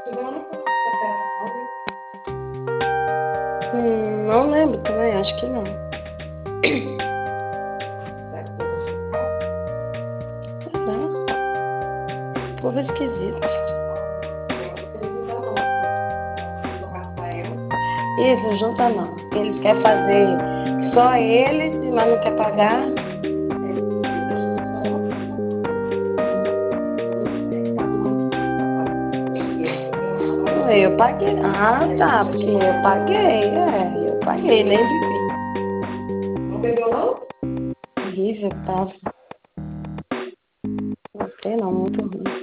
Igual no papel, Não lembro também, acho que não. será que foi você? Será? Povo esquisito. Eles não dão não. O Rafael. Isso, junta não. Eles querem fazer só eles, mas não quer pagar. Deixa eu só. Cada um Eu paguei. Ah, tá, porque eu paguei, eu paguei, nem bebi. não bebeu, não? Horrível que tava. Não sei não, muito ruim.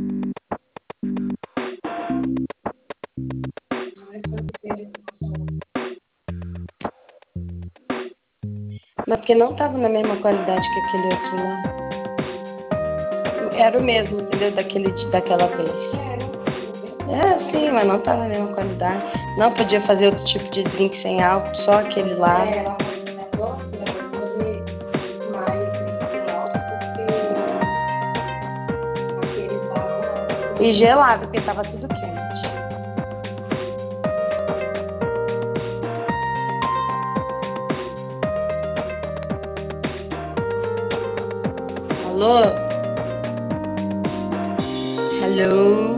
Ai, quanto tempo que passou. Mas porque não tava na mesma qualidade que aquele outro lá. Era o mesmo, entendeu? Daquela vez. É, não, bem É, pouco. sim, mas não tava na mesma qualidade. Não podia fazer outro tipo de drink sem álcool, só aquele lá. Ela falou assim, ela vai fazer mais drink sem álcool, porque aqueles lá não dá pra E beber. gelado, porque tava tudo quente. Alô? Hello?